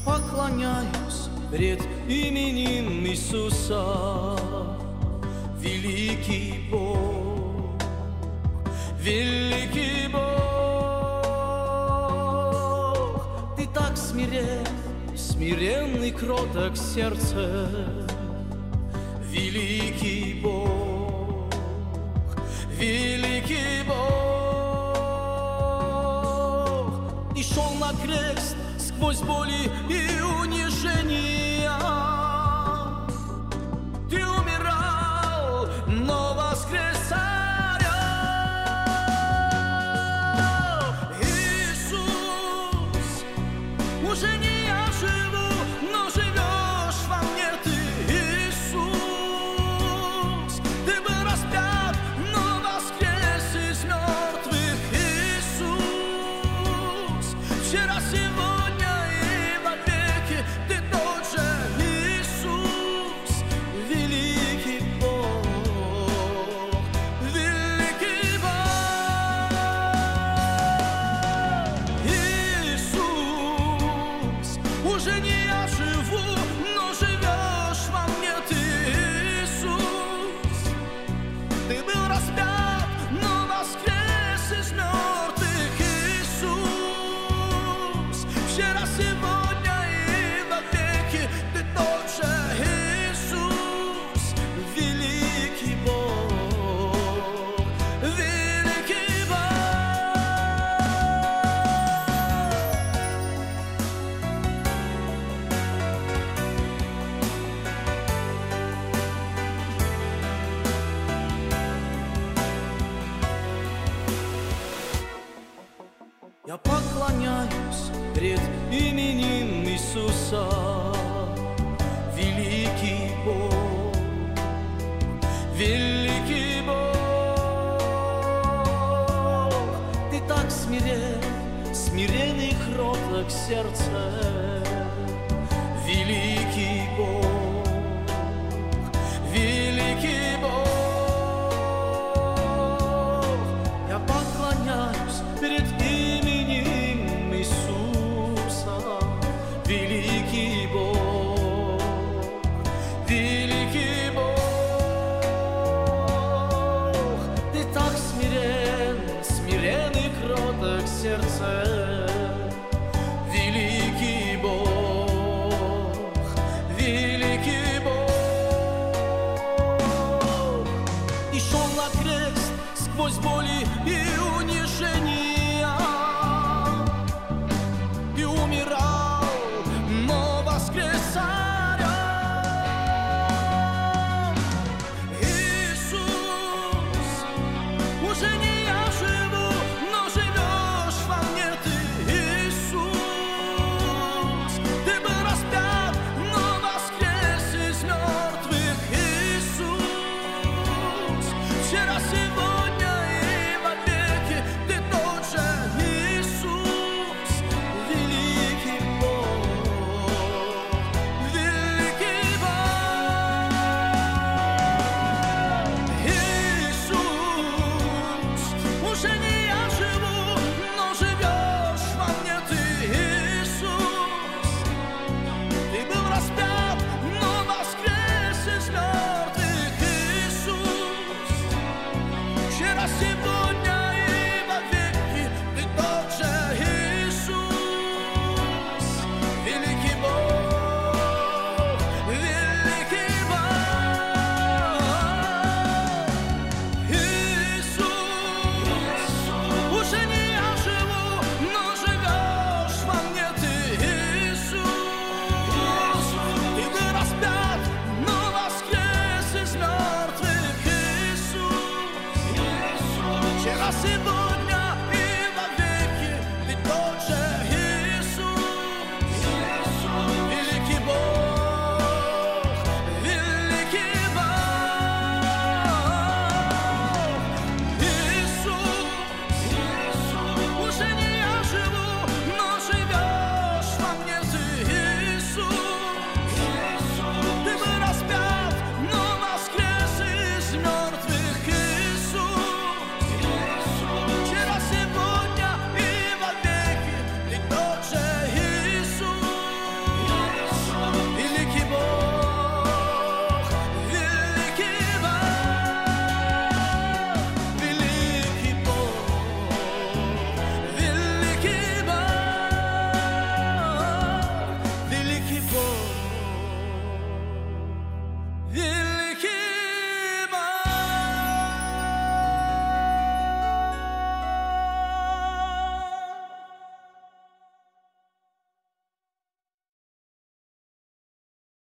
поклоняюсь пред именем Иисуса. Великий Бог, великий Бог, Ты так смиренный, кроток сердце. Великий Бог, великий Бог, Ты шел на крест сквозь боли и унижения. Ты умирал, но воскресая. Иисус, уже не я живу, но живешь во мне Ты. Иисус, Ты был распят, но воскрес из мертвых. Иисус, вчера, сегодня и вовеки Ты тот же. Иисус, великий Бог, великий Бог. Иисус, уже не я живу, но живешь во мне Ты. Иисус, Ты был распят, но воскрес из мертвых. Иисус, вчера, сегодня и вовеки Ты тот же. Иисус, великий Бог, великий Бог. Я поклоняюсь пред именем Иисуса. Великий Бог, великий Бог, Ты так смиренный, кроток сердце. Великий Бог, великий Бог, я поклоняюсь перед именем Иисуса. Великий Бог,